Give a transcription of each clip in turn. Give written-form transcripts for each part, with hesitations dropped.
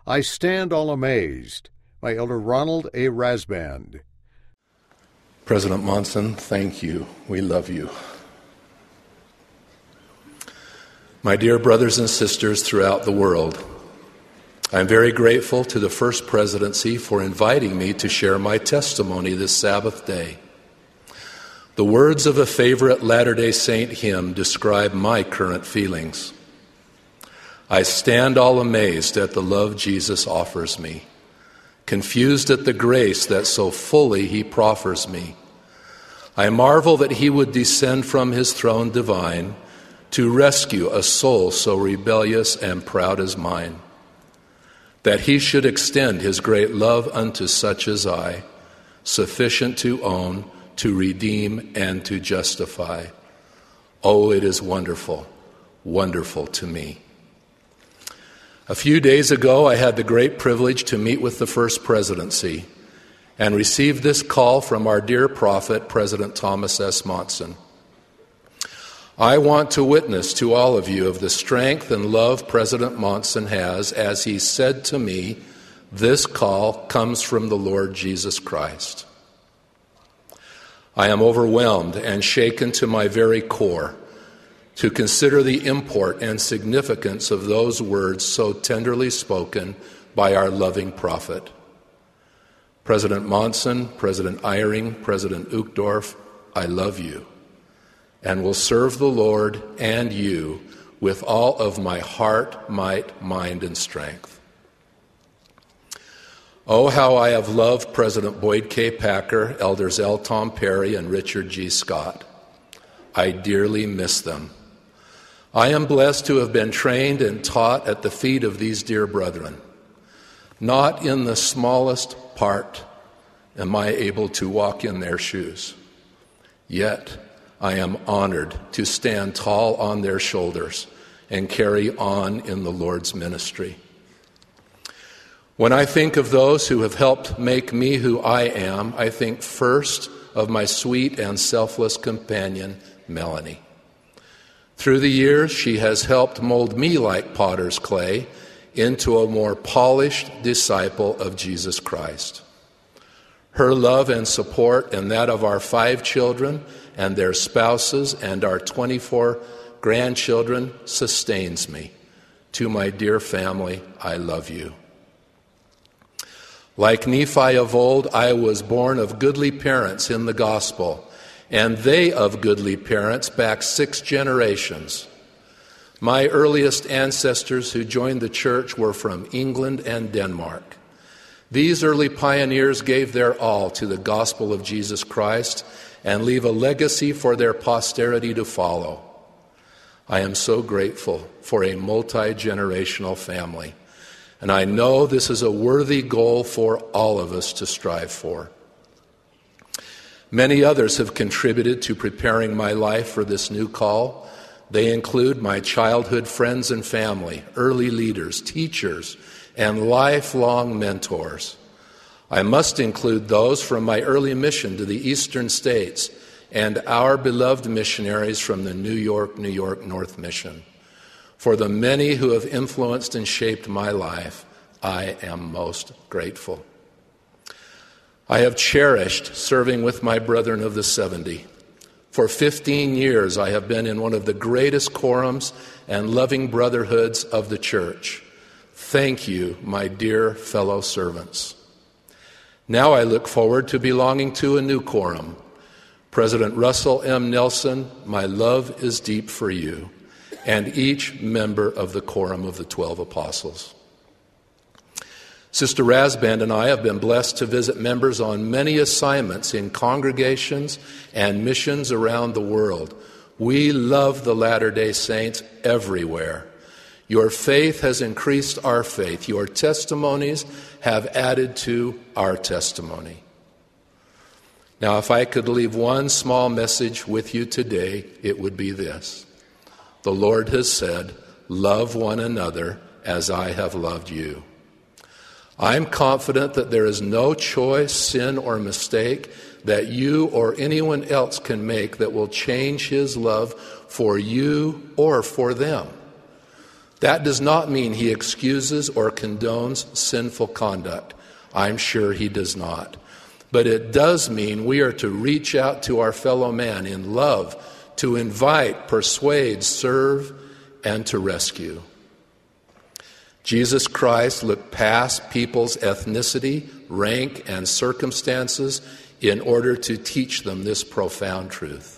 I stand all amazed, by Elder Ronald A. Rasband. President Monson, thank you. We love you. My dear brothers and sisters throughout the world, I'm very grateful to the First Presidency for inviting me to share my testimony this Sabbath day. The words of a favorite Latter-day Saint hymn describe my current feelings. I stand all amazed at the love Jesus offers me, confused at the grace that so fully he proffers me. I marvel that he would descend from his throne divine to rescue a soul so rebellious and proud as mine, that he should extend his great love unto such as I, sufficient to own, to redeem, and to justify. Oh, it is wonderful, wonderful to me. A few days ago, I had the great privilege to meet with the First Presidency and received this call from our dear prophet, President Thomas S. Monson. I want to witness to all of you of the strength and love President Monson has as he said to me, this call comes from the Lord Jesus Christ. I am overwhelmed and shaken to my very core to consider the import and significance of those words so tenderly spoken by our loving prophet. President Monson, President Eyring, President Uchtdorf, I love you and will serve the Lord and you with all of my heart, might, mind, and strength. Oh, how I have loved President Boyd K. Packer, Elders L. Tom Perry, and Richard G. Scott. I dearly miss them. I am blessed to have been trained and taught at the feet of these dear brethren. Not in the smallest part am I able to walk in their shoes. Yet I am honored to stand tall on their shoulders and carry on in the Lord's ministry. When I think of those who have helped make me who I am, I think first of my sweet and selfless companion, Melanie. Through the years, she has helped mold me like potter's clay into a more polished disciple of Jesus Christ. Her love and support and that of our 5 children and their spouses and our 24 grandchildren sustains me. To my dear family, I love you. Like Nephi of old, I was born of goodly parents in the gospel, and they of goodly parents back 6 generations. My earliest ancestors who joined the church were from England and Denmark. These early pioneers gave their all to the gospel of Jesus Christ and leave a legacy for their posterity to follow. I am so grateful for a multi-generational family, and I know this is a worthy goal for all of us to strive for. Many others have contributed to preparing my life for this new call. They include my childhood friends and family, early leaders, teachers, and lifelong mentors. I must include those from my early mission to the eastern states and our beloved missionaries from the New York North Mission. For the many who have influenced and shaped my life, I am most grateful. I have cherished serving with my brethren of the 70. For 15 years, I have been in one of the greatest quorums and loving brotherhoods of the church. Thank you, my dear fellow servants. Now I look forward to belonging to a new quorum. President Russell M. Nelson, my love is deep for you and each member of the Quorum of the 12 Apostles. Sister Rasband and I have been blessed to visit members on many assignments in congregations and missions around the world. We love the Latter-day Saints everywhere. Your faith has increased our faith. Your testimonies have added to our testimony. Now, if I could leave one small message with you today, it would be this. The Lord has said, love one another as I have loved you. I'm confident that there is no choice, sin, or mistake that you or anyone else can make that will change his love for you or for them. That does not mean he excuses or condones sinful conduct. I'm sure he does not. But it does mean we are to reach out to our fellow man in love, to invite, persuade, serve, and to rescue. Jesus Christ looked past people's ethnicity, rank, and circumstances in order to teach them this profound truth.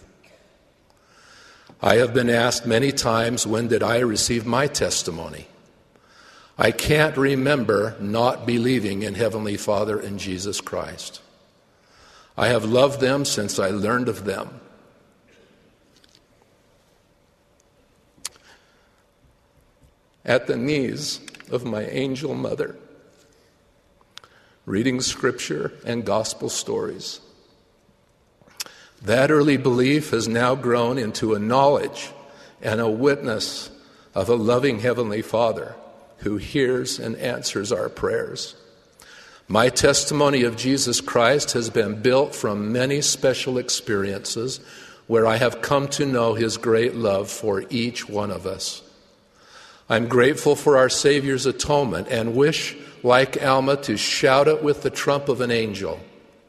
I have been asked many times, when did I receive my testimony? I can't remember not believing in Heavenly Father and Jesus Christ. I have loved them since I learned of them. At the knees of my angel mother, reading scripture and gospel stories. That early belief has now grown into a knowledge and a witness of a loving Heavenly Father who hears and answers our prayers. My testimony of Jesus Christ has been built from many special experiences where I have come to know His great love for each one of us. I'm grateful for our Savior's atonement and wish, like Alma, to shout it with the trump of an angel.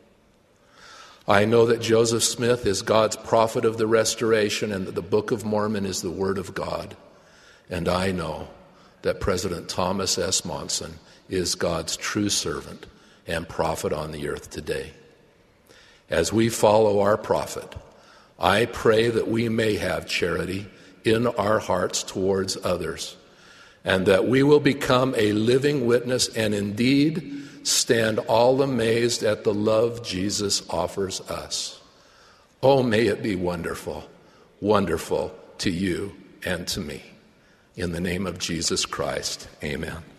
I know that Joseph Smith is God's prophet of the restoration and that the Book of Mormon is the Word of God. And I know that President Thomas S. Monson is God's true servant and prophet on the earth today. As we follow our prophet, I pray that we may have charity in our hearts towards others, and that we will become a living witness and indeed stand all amazed at the love Jesus offers us. Oh, may it be wonderful, wonderful to you and to me. In the name of Jesus Christ, amen.